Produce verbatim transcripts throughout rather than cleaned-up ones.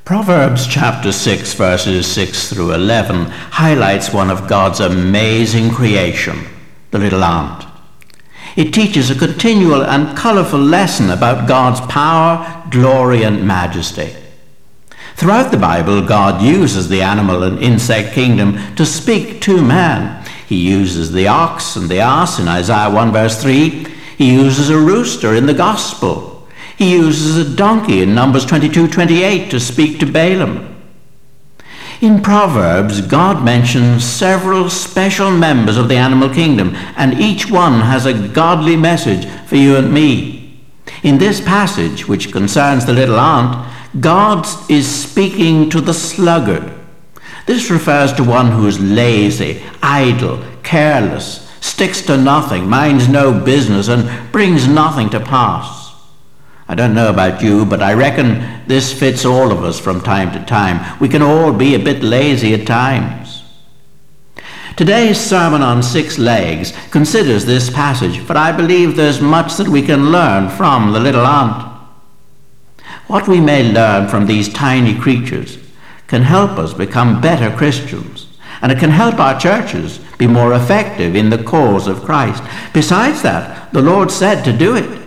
Proverbs chapter six, verses six through eleven, highlights one of God's amazing creation, the little ant. It teaches a continual and colorful lesson about God's power, glory, and majesty. Throughout the Bible, God uses the animal and insect kingdom to speak to man. He uses the ox and the ass in Isaiah one, verse three. He uses a rooster in the gospel. He uses a donkey in Numbers twenty-two twenty-eight to speak to Balaam. In Proverbs, God mentions several special members of the animal kingdom, and each one has a godly message for you and me. In this passage, which concerns the little ant, God is speaking to the sluggard. This refers to one who is lazy, idle, careless, sticks to nothing, minds no business, and brings nothing to pass. I don't know about you, but I reckon this fits all of us from time to time. We can all be a bit lazy at times. Today's sermon on six legs considers this passage, but I believe there's much that we can learn from the little ant. What we may learn from these tiny creatures can help us become better Christians, and it can help our churches be more effective in the cause of Christ. Besides that, the Lord said to do it.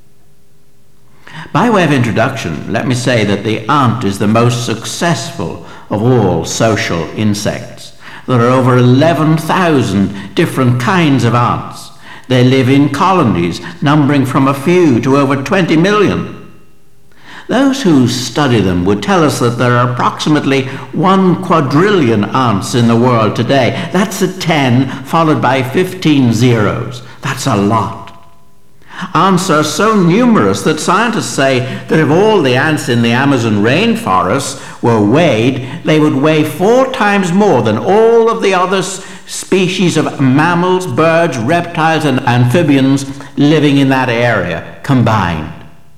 By way of introduction, let me say that the ant is the most successful of all social insects. There are over eleven thousand different kinds of ants. They live in colonies numbering from a few to over twenty million. Those who study them would tell us that there are approximately one quadrillion ants in the world today. That's a ten followed by fifteen zeros. That's a lot. Ants are so numerous that scientists say that if all the ants in the Amazon rainforest were weighed, they would weigh four times more than all of the other species of mammals, birds, reptiles, and amphibians living in that area combined.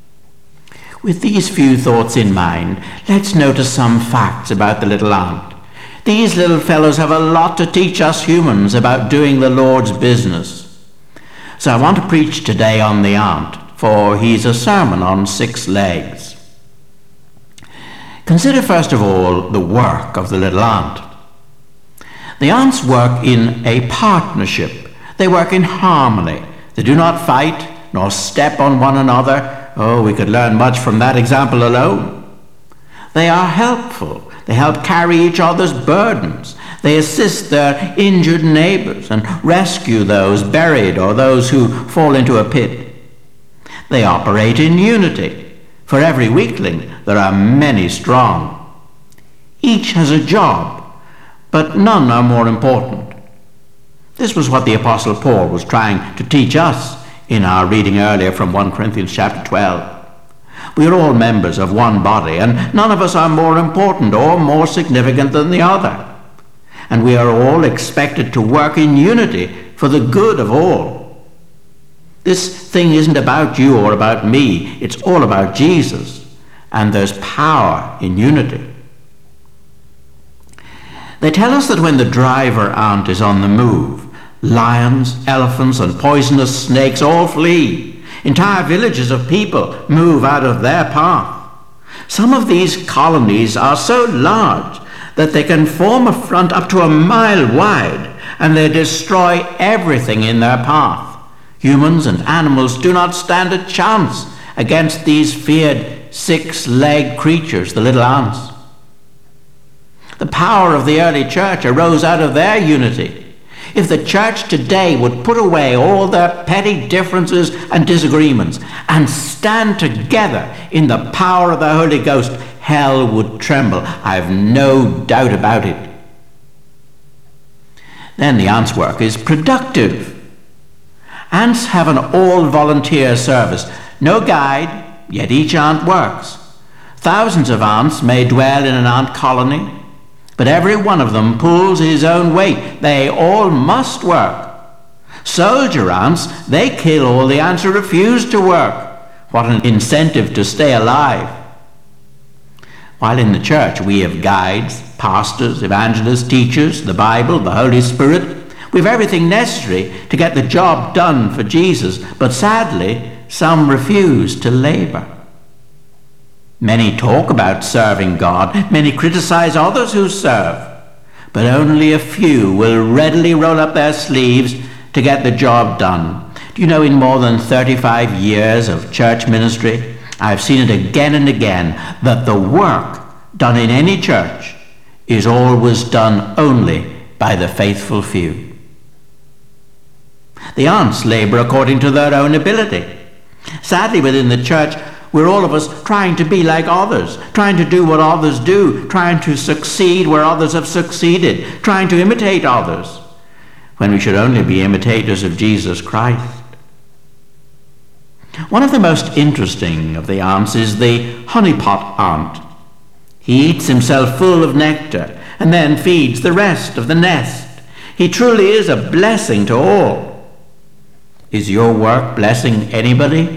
With these few thoughts in mind, let's notice some facts about the little ant. These little fellows have a lot to teach us humans about doing the Lord's business. So I want to preach today on the ant, for he's a sermon on six legs. Consider first of all the work of the little ant. The ants work in a partnership. They work in harmony. They do not fight nor step on one another. Oh, we could learn much from that example alone. They are helpful. They help carry each other's burdens. They assist their injured neighbors and rescue those buried or those who fall into a pit. They operate in unity. For every weakling, there are many strong. Each has a job, but none are more important. This was what the Apostle Paul was trying to teach us in our reading earlier from First Corinthians chapter twelve. We are all members of one body, and none of us are more important or more significant than the other. And we are all expected to work in unity for the good of all. This thing isn't about you or about me. It's all about Jesus. And there's power in unity. They tell us that when the driver ant is on the move, lions, elephants, and poisonous snakes all flee. Entire villages of people move out of their path. Some of these colonies are so large that they can form a front up to a mile wide, and they destroy everything in their path. Humans and animals do not stand a chance against these feared six-legged creatures, the little ants. The power of the early church arose out of their unity. If the church today would put away all their petty differences and disagreements and stand together in the power of the Holy Ghost, hell would tremble. I have no doubt about it. Then the ants' work is productive. Ants have an all-volunteer service. No guide, yet each ant works. Thousands of ants may dwell in an ant colony, but every one of them pulls his own weight. They all must work. Soldier ants, they kill all the ants who refuse to work. What an incentive to stay alive. While in the church we have guides, pastors, evangelists, teachers, the Bible, the Holy Spirit. We have everything necessary to get the job done for Jesus, but sadly, some refuse to labor. Many talk about serving God. Many criticize others who serve. But only a few will readily roll up their sleeves to get the job done. Do you know, in more than thirty-five years of church ministry, I've seen it again and again that the work done in any church is always done only by the faithful few. The aunts labor according to their own ability. Sadly, within the church, we're all of us trying to be like others, trying to do what others do, trying to succeed where others have succeeded, trying to imitate others, when we should only be imitators of Jesus Christ. One of the most interesting of the aunts is the honeypot aunt. He eats himself full of nectar and then feeds the rest of the nest. He truly is a blessing to all. Is your work blessing anybody?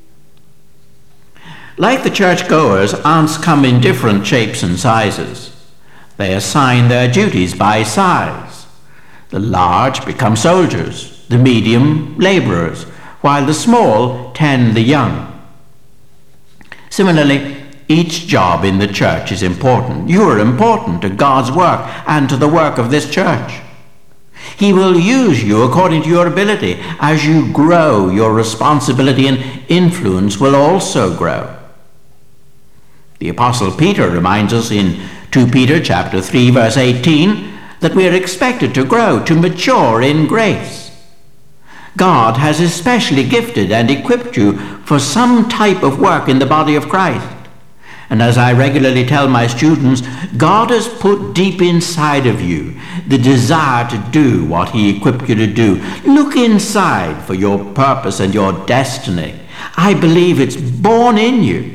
Like the churchgoers, aunts come in different shapes and sizes. They assign their duties by size. The large become soldiers, the medium laborers, while the small tend the young. Similarly, each job in the church is important. You are important to God's work and to the work of this church. He will use you according to your ability. As you grow, your responsibility and influence will also grow. The Apostle Peter reminds us in Second Peter chapter three, verse eighteen, that we are expected to grow, to mature in grace. God has especially gifted and equipped you for some type of work in the body of Christ. And as I regularly tell my students, God has put deep inside of you the desire to do what he equipped you to do. Look inside for your purpose and your destiny. I believe it's born in you.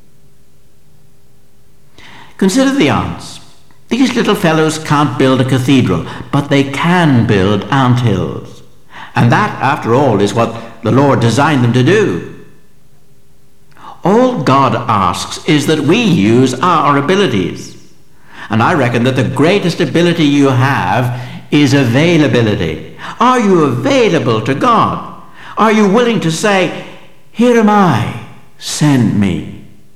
Consider the aunts. These little fellows can't build a cathedral, but they can build anthills. And that, after all, is what the Lord designed them to do. All God asks is that we use our abilities. And I reckon that the greatest ability you have is availability. Are you available to God? Are you willing to say, "Here am I, send me"?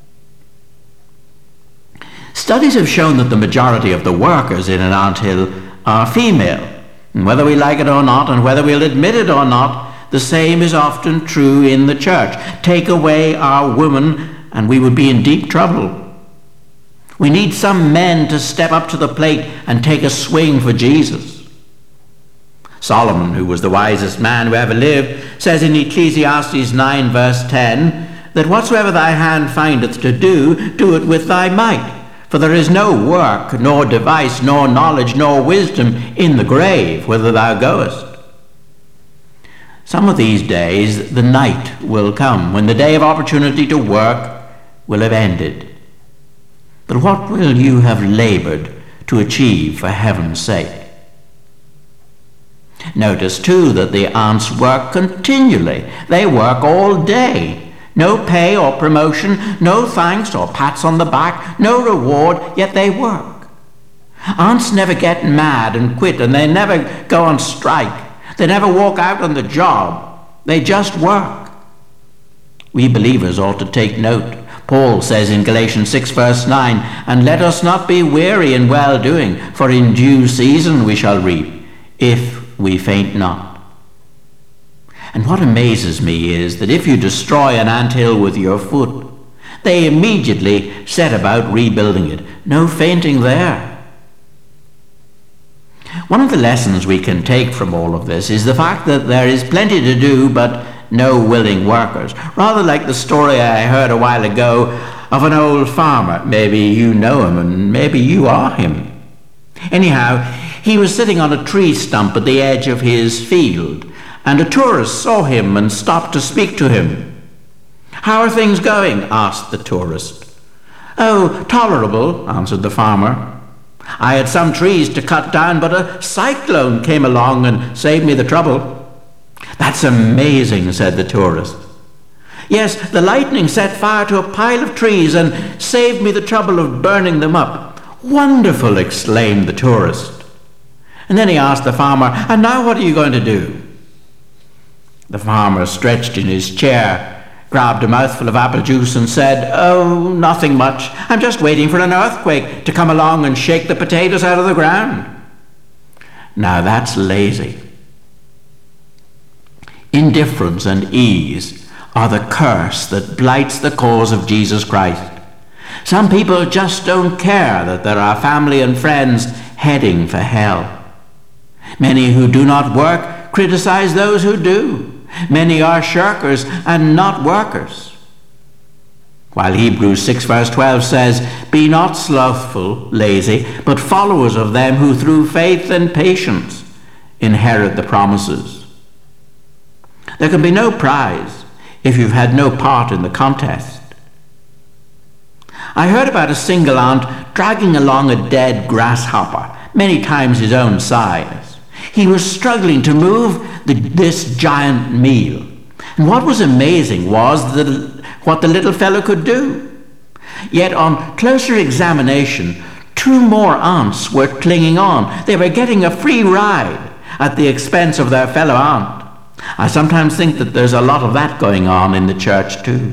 Studies have shown that the majority of the workers in an anthill are female. And whether we like it or not, and whether we'll admit it or not, the same is often true in the church. Take away our women, and we would be in deep trouble. We need some men to step up to the plate and take a swing for Jesus. Solomon, who was the wisest man who ever lived, says in Ecclesiastes nine, verse ten, that whatsoever thy hand findeth to do, do it with thy might. For there is no work, nor device, nor knowledge, nor wisdom in the grave, whither thou goest. Some of these days the night will come, when the day of opportunity to work will have ended. But what will you have labored to achieve for heaven's sake? Notice too that the aunts work continually. They work all day. No pay or promotion, no thanks or pats on the back, no reward, yet they work. Aunts never get mad and quit, and they never go on strike. They never walk out on the job. They just work. We believers ought to take note. Paul says in Galatians six, verse nine, "And let us not be weary in well-doing, for in due season we shall reap, if we faint not." And what amazes me is that if you destroy an anthill with your foot, they immediately set about rebuilding it. No fainting there. One of the lessons we can take from all of this is the fact that there is plenty to do, but no willing workers. Rather like the story I heard a while ago of an old farmer. Maybe you know him, and maybe you are him. Anyhow, he was sitting on a tree stump at the edge of his field, and a tourist saw him and stopped to speak to him. "How are things going?" asked the tourist. "Oh, tolerable," answered the farmer. "I had some trees to cut down, but a cyclone came along and saved me the trouble." "That's amazing," said the tourist. "Yes, the lightning set fire to a pile of trees and saved me the trouble of burning them up." "Wonderful," exclaimed the tourist. And then he asked the farmer, "And now what are you going to do?" The farmer stretched in his chair, grabbed a mouthful of apple juice and said, "Oh, nothing much. I'm just waiting for an earthquake to come along and shake the potatoes out of the ground." Now that's lazy. Indifference and ease are the curse that blights the cause of Jesus Christ. Some people just don't care that there are family and friends heading for hell. Many who do not work criticize those who do. Many are shirkers and not workers. While Hebrews six verse twelve says, "Be not slothful, lazy, but followers of them who through faith and patience inherit the promises." There can be no prize if you've had no part in the contest. I heard about a single ant dragging along a dead grasshopper, many times his own size. He was struggling to move the, this giant meal. And what was amazing was the, what the little fellow could do. Yet on closer examination, two more ants were clinging on. They were getting a free ride at the expense of their fellow ant. I sometimes think that there's a lot of that going on in the church too.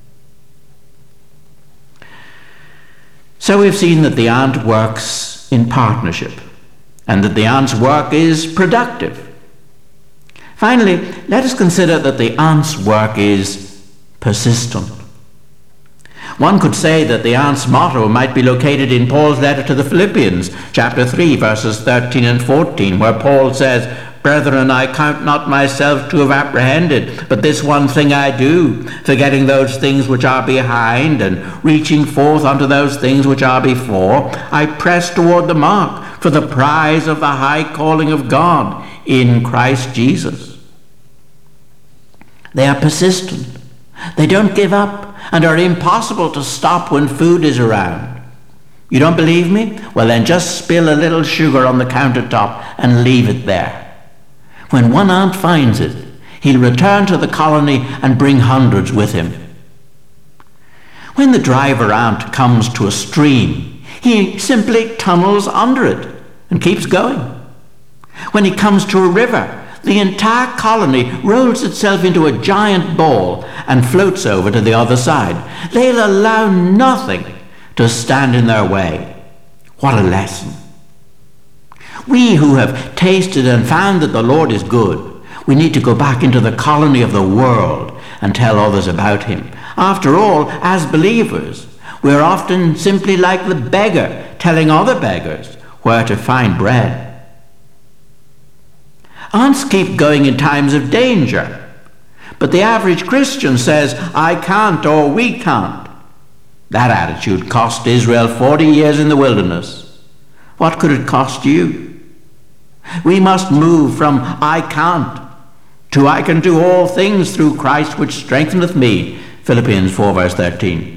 So we've seen that the ant works in partnership and that the ant's work is productive. Finally, let us consider that the ant's work is persistent. One could say that the ant's motto might be located in Paul's letter to the Philippians, chapter three, verses thirteen and fourteen, where Paul says, "Brethren, I count not myself to have apprehended, but this one thing I do, forgetting those things which are behind, and reaching forth unto those things which are before, I press toward the mark for the prize of the high calling of God in Christ Jesus." They are persistent. They don't give up and are impossible to stop when food is around. You don't believe me? Well, then just spill a little sugar on the countertop and leave it there. When one ant finds it, he'll return to the colony and bring hundreds with him. When the driver ant comes to a stream, he simply tunnels under it and keeps going. When he comes to a river, the entire colony rolls itself into a giant ball and floats over to the other side. They'll allow nothing to stand in their way. What a lesson. We who have tasted and found that the Lord is good, we need to go back into the colony of the world and tell others about him. After all, as believers, we're often simply like the beggar telling other beggars where to find bread. Ants keep going in times of danger, but the average Christian says, "I can't," or "we can't." That attitude cost Israel forty years in the wilderness. What could it cost you? We must move from "I can't" to "I can do all things through Christ which strengtheneth me," Philippians four verse thirteen.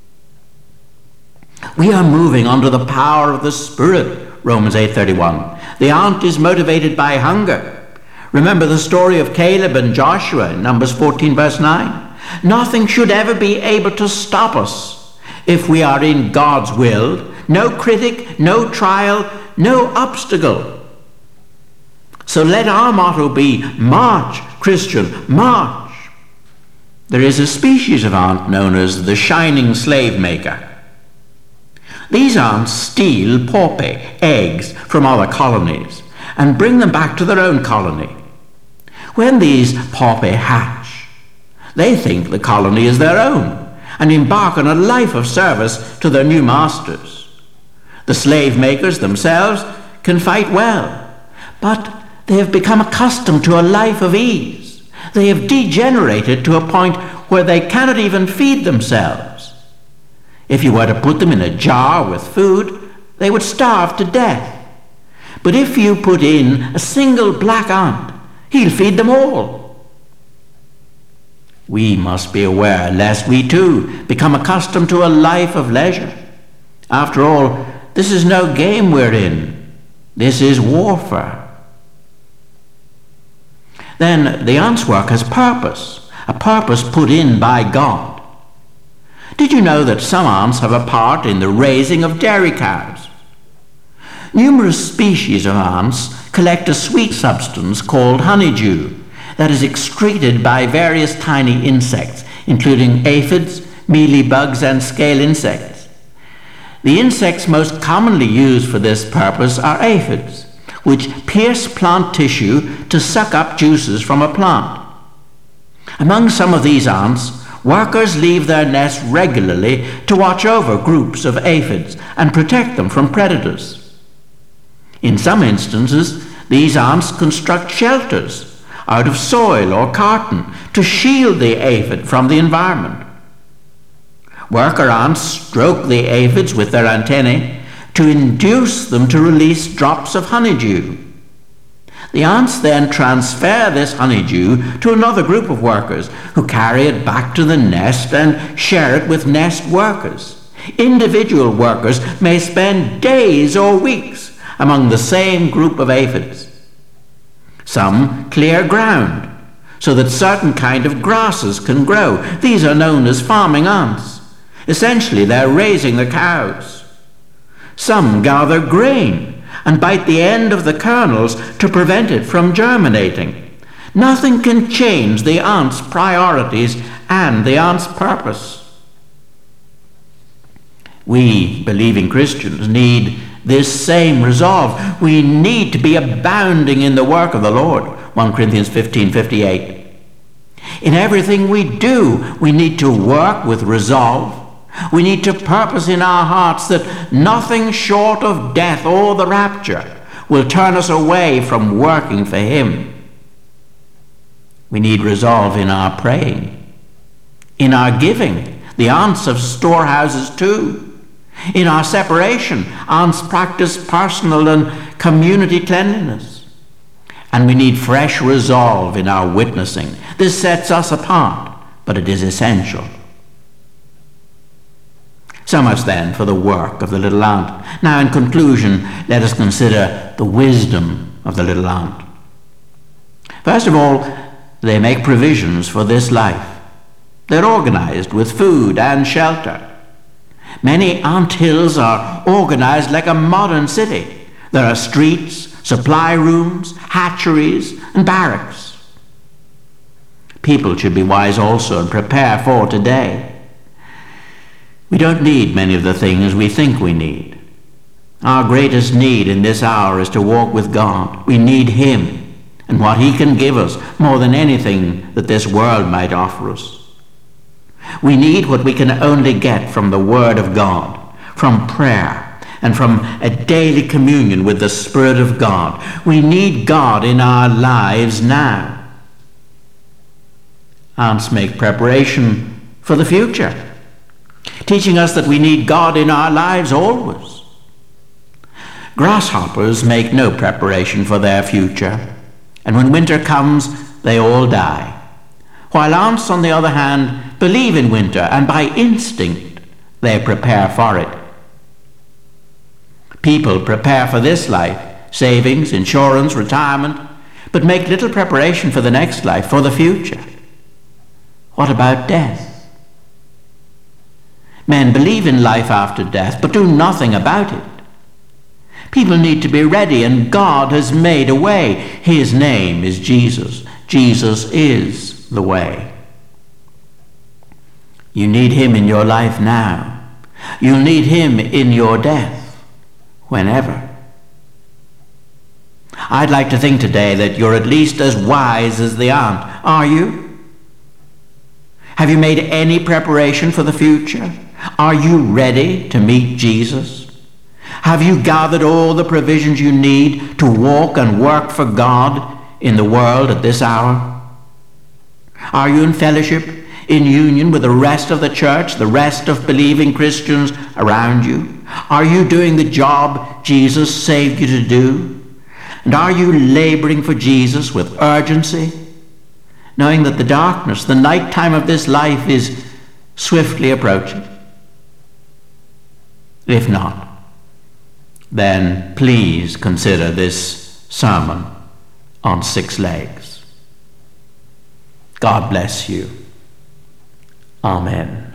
We are moving under the power of the Spirit, Romans eight thirty-one. The ant is motivated by hunger. Remember the story of Caleb and Joshua in Numbers fourteen verse nine. Nothing should ever be able to stop us if we are in God's will. No critic, no trial, no obstacle. So let our motto be, "March, Christian, march." There is a species of ant known as the shining slave maker. These ants steal pupae, eggs, from other colonies and bring them back to their own colony. When these pupae hatch, they think the colony is their own and embark on a life of service to their new masters. The slave makers themselves can fight well, but they have become accustomed to a life of ease. They have degenerated to a point where they cannot even feed themselves. If you were to put them in a jar with food, they would starve to death. But if you put in a single black ant, he'll feed them all. We must be aware lest we too become accustomed to a life of leisure. After all, this is no game we're in. This is warfare. Then the ant's work has purpose, a purpose put in by God. Did you know that some ants have a part in the raising of dairy cows? Numerous species of ants collect a sweet substance called honeydew that is excreted by various tiny insects, including aphids, mealybugs, and scale insects. The insects most commonly used for this purpose are aphids, which pierce plant tissue to suck up juices from a plant. Among some of these ants, workers leave their nests regularly to watch over groups of aphids and protect them from predators. In some instances, these ants construct shelters out of soil or carton to shield the aphid from the environment. Worker ants stroke the aphids with their antennae to induce them to release drops of honeydew. The ants then transfer this honeydew to another group of workers who carry it back to the nest and share it with nest workers. Individual workers may spend days or weeks among the same group of aphids. Some clear ground so that certain kind of grasses can grow. These are known as farming ants. Essentially, they're raising the cows. Some gather grain and bite the end of the kernels to prevent it from germinating. Nothing can change the ant's priorities and the ant's purpose. We, believing Christians, need this same resolve. We need to be abounding in the work of the Lord, First Corinthians fifteen fifty-eight. In everything we do, we need to work with resolve. We need to purpose in our hearts that nothing short of death or the rapture will turn us away from working for Him. We need resolve in our praying, in our giving. The ants have storehouses too. In our separation, ants practice personal and community cleanliness. And we need fresh resolve in our witnessing. This sets us apart, but it is essential. So much then for the work of the little ant. Now in conclusion, let us consider the wisdom of the little ant. First of all, they make provisions for this life. They're organized with food and shelter. Many ant hills are organized like a modern city. There are streets, supply rooms, hatcheries, and barracks. People should be wise also and prepare for today. We don't need many of the things we think we need. Our greatest need in this hour is to walk with God. We need Him and what He can give us more than anything that this world might offer us. We need what we can only get from the Word of God, from prayer, and from a daily communion with the Spirit of God. We need God in our lives now. Ants make preparation for the future, teaching us that we need God in our lives always. Grasshoppers make no preparation for their future, and when winter comes, they all die. While ants, on the other hand, believe in winter, and by instinct, they prepare for it. People prepare for this life, savings, insurance, retirement, but make little preparation for the next life, for the future. What about death? Men believe in life after death, but do nothing about it. People need to be ready, and God has made a way. His name is Jesus. Jesus is the way. You need Him in your life now. You'll need Him in your death, whenever. I'd like to think today that you're at least as wise as the ant. Are you? Have you made any preparation for the future? Are you ready to meet Jesus? Have you gathered all the provisions you need to walk and work for God in the world at this hour? Are you in fellowship, in union with the rest of the church, the rest of believing Christians around you? Are you doing the job Jesus saved you to do? And are you laboring for Jesus with urgency, knowing that the darkness, the night time of this life is swiftly approaching? If not, then please consider this sermon on six legs. God bless you. Amen.